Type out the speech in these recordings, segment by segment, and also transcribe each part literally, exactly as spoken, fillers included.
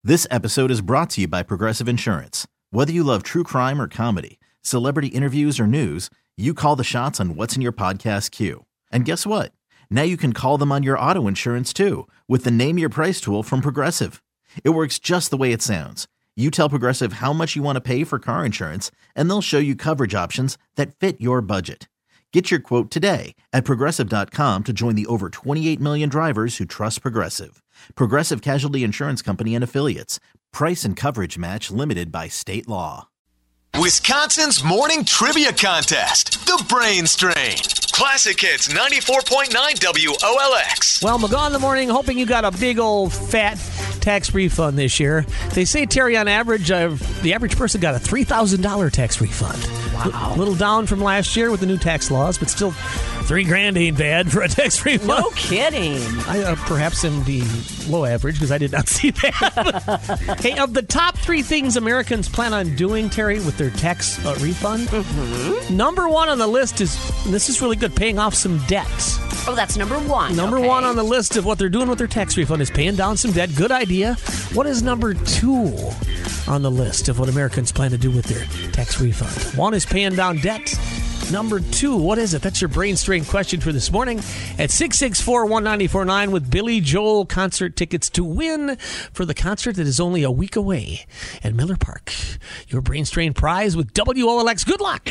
This episode is brought to you by Progressive Insurance. Whether you love true crime or comedy, celebrity interviews or news, you call the shots on what's in your podcast queue. And guess what? Now you can call them on your auto insurance too with the Name Your Price tool from Progressive. It works just the way it sounds. You tell Progressive how much you want to pay for car insurance, and they'll show you coverage options that fit your budget. Get your quote today at Progressive dot com to join the over twenty-eight million drivers who trust Progressive. Progressive Casualty Insurance Company and Affiliates. Price and coverage match limited by state law. Wisconsin's morning trivia contest, The Brain Strain. Classic Hits ninety-four point nine W O L X. Well, McGaw in the morning, hoping you got a big old fat tax refund this year. They say, Terry, on average, uh, the average person got a three thousand dollars tax refund. Wow. A little down from last year with the new tax laws, but still three grand ain't bad for a tax refund. No kidding. I uh, perhaps am the low average because I did not see that. Hey, of the top three things Americans plan on doing, Terry, with their tax uh, refund, mm-hmm. number one on the list is, and this is really good, paying off some debts. Oh, that's number one. Number okay. one on the list of what they're doing with their tax refund is paying down some debt. Good idea. What is number two on the list of what Americans plan to do with their tax refund? One is paying down debt. Number two, what is it? That's your brain strain question for this morning at six six four, one nine four nine with Billy Joel concert tickets to win for the concert that is only a week away at Miller Park. Your brain strain prize with W O L X. Good luck.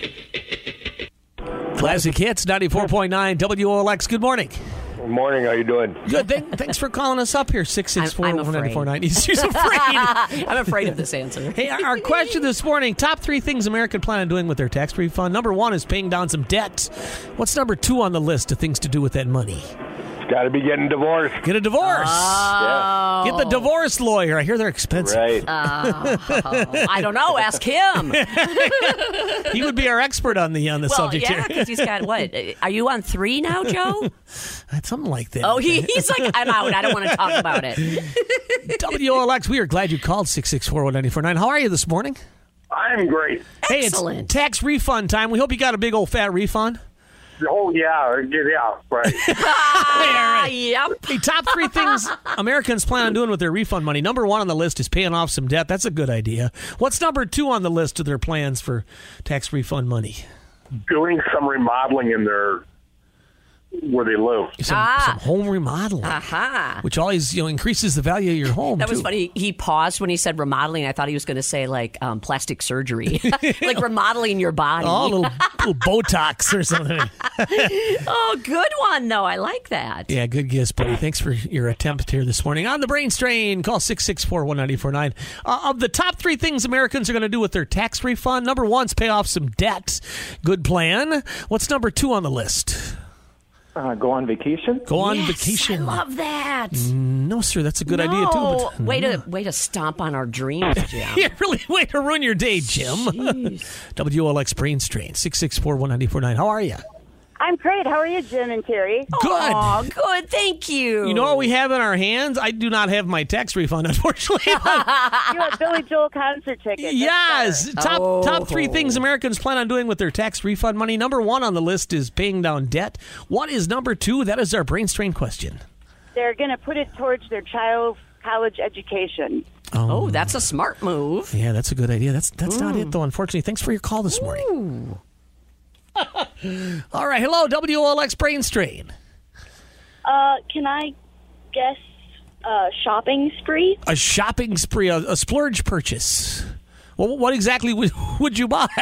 Classic Hits ninety-four point nine W O L X. Good morning. Good morning. How you doing? Good. Th- thanks for calling us up here. six six four, one nine four nine. She's afraid. I'm afraid of this answer. Hey, our, our question this morning, top three things Americans plan on doing with their tax refund. Number one is paying down some debt. What's number two on the list of things to do with that money? It's got to be getting divorced. Get a divorce. Oh. Get the divorce lawyer. I hear they're expensive. Right. Oh, I don't know. Ask him. He would be our expert on the on the well, subject yeah, here. because he's got what? Are you on three now, Joe? Something like that. Oh, he, he's like, I'm out. I don't want to talk about it. W O L X, we are glad you called six six four, one nine four nine. How are you this morning? I'm great. Hey, Excellent. it's tax refund time. We hope you got a big old fat refund. Oh, yeah. Yeah, right. Ah, yep. Hey, top three things Americans plan on doing with their refund money. Number one on the list is paying off some debt. That's a good idea. What's number two on the list of their plans for tax refund money? Doing some remodeling in their where they live. Some, Ah. some home remodeling, Aha. which always you know increases the value of your home. That was too. funny. He paused when he said remodeling. I thought he was going to say like um, plastic surgery, like remodeling your body. Oh, a little, little Botox or something. Oh, good one, though. I like that. Yeah, good guess, buddy. Thanks for your attempt here this morning. On the Brain Strain, call six six four, one nine four nine. Uh, of the top three things Americans are going to do with their tax refund, number one's pay off some debt. Good plan. What's number two on the list? Uh, go on vacation? Go on Yes, vacation. I love that. No, sir, that's a good no. idea, too. But, way to way to stomp on our dreams, Jim. yeah, really way to ruin your day, Jim. W O L X Brain Strain, six six four, one nine four nine. How are you? I'm great. How are you, Jim and Terry? Good. Oh, good. Thank you. You know what we have in our hands? I do not have my tax refund, unfortunately. You have Billy Joel concert tickets. Yes. Top Oh. top three things Americans plan on doing with their tax refund money. Number one on the list is paying down debt. What is number two? That is our Brain Strain question. They're going to put it towards their child's college education. Oh, that's a smart move. Yeah, that's a good idea. That's that's mm. not it, though, unfortunately. Thanks for your call this morning. Ooh. All right. Hello, W O L X Brain Strain. Uh, can I guess uh, shopping spree? A shopping spree, a, a splurge purchase. Well, what exactly would, would you buy?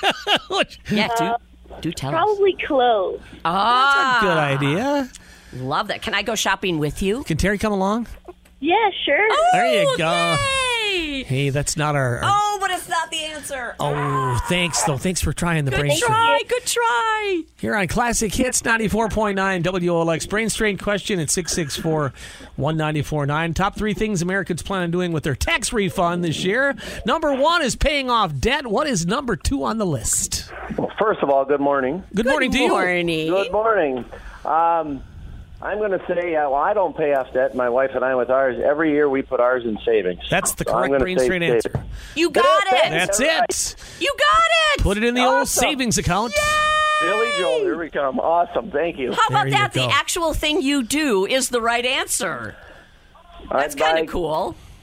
Yeah, do, Uh, do tell us. Probably clothes. Ah, Good idea. Love that. Can I go shopping with you? Can Terry come along? Yeah, sure. There you Oh, go. yay! Hey, that's not our... our Oh, but it's not the answer. oh, thanks, though. Thanks for trying the Good Brain Strain. try. Good try. Here on Classic Hits ninety-four point nine W O L X. Brain Strain question at six six four, one nine four nine. Top three things Americans plan on doing with their tax refund this year. Number one is paying off debt. What is number two on the list? Well, first of all, good morning. Good, morning to you. morning. Good morning. Um, I'm going to say, uh, well, I don't pay off debt. My wife and I with ours. Every year we put ours in savings. That's the So I'm correct gonna Brain say Strain answer. savings. You got it. That's it. You got it. Put it in the old Awesome. savings account. Billy Joel, here we come. Awesome. Thank you. How about There you that? go. The actual thing you do is the right answer. That's I'd kind buy- of cool.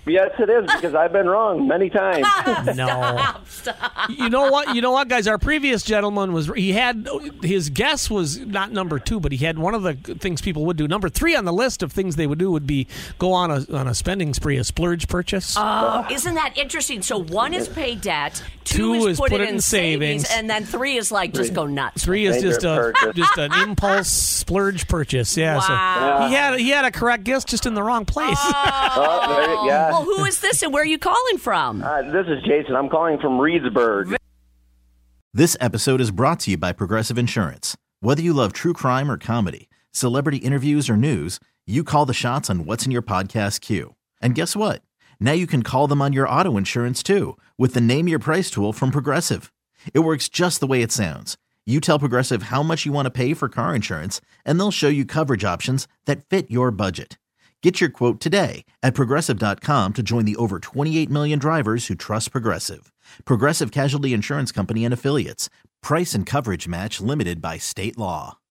Yes, it is, because I've been wrong many times. No. You know what? You know what, guys? Our previous gentleman was, he had, his guess was not number two, but he had one of the things people would do. Number three on the list of things they would do would be go on a on a spending spree, a splurge purchase. Oh, isn't that interesting? So one is pay debt, two, Two is, is put, put it it in in savings. savings, and then three is like just go nuts. Three is just a purchase. just an impulse splurge purchase. Yeah. Wow. So he had he had a correct guess, just in the wrong place. Oh, there you- yeah. Well, who is this and where are you calling from? Uh, this is Jason. I'm calling from Reedsburg. This episode is brought to you by Progressive Insurance. Whether you love true crime or comedy, celebrity interviews or news, you call the shots on what's in your podcast queue. And guess what? Now you can call them on your auto insurance too with the Name Your Price tool from Progressive. It works just the way it sounds. You tell Progressive how much you want to pay for car insurance, and they'll show you coverage options that fit your budget. Get your quote today at Progressive dot com to join the over twenty-eight million drivers who trust Progressive. Progressive Casualty Insurance Company and Affiliates. Price and coverage match limited by state law.